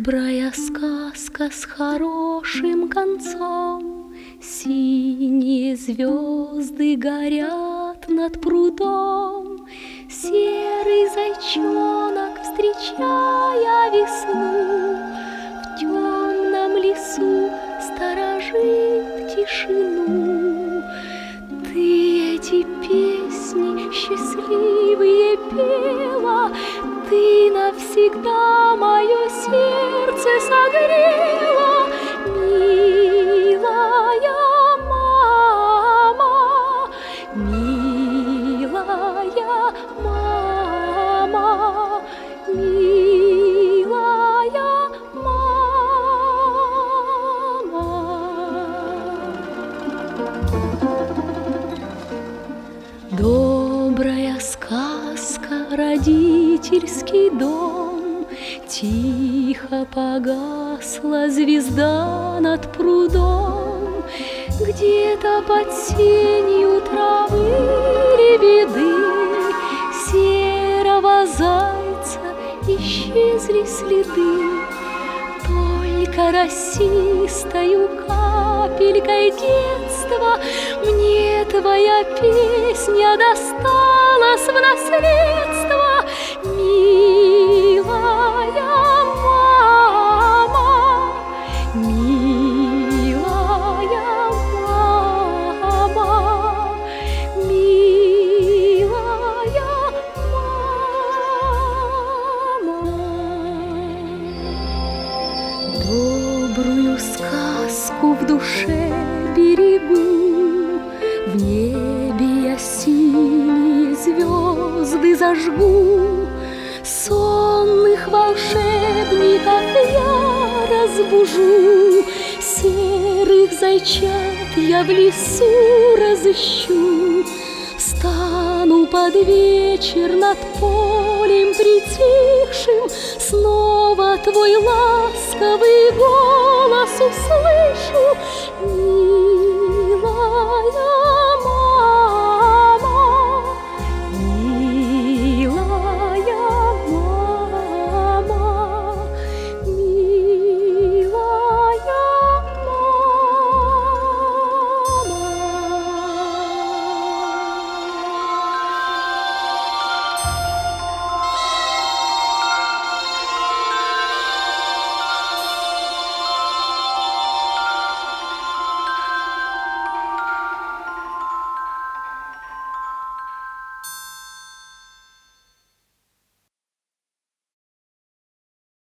Добрая сказка с хорошим концом. Синие звезды горят над прудом. Серый зайчонок, встречая весну, в темном лесу сторожит тишину. Ты эти песни счастливые пела, ты навсегда мое сердце согрела, милая мама, милая мама, милая мама. Добрая сказка, родительский дом, тихо погасла звезда над прудом. Где-то под сенью травы лебеды серого зайца исчезли следы. Только росистою капелькой детства мне твоя песня досталась в наследство, милая мама, милая мама, милая мама. Добрую сказку в душе берегу, в небе я синие звезды зажгу. Сонных волшебников я разбужу, серых зайчат я в лесу разыщу. Встану под вечер над полем притихшим, снова твой ласковый голос услышу.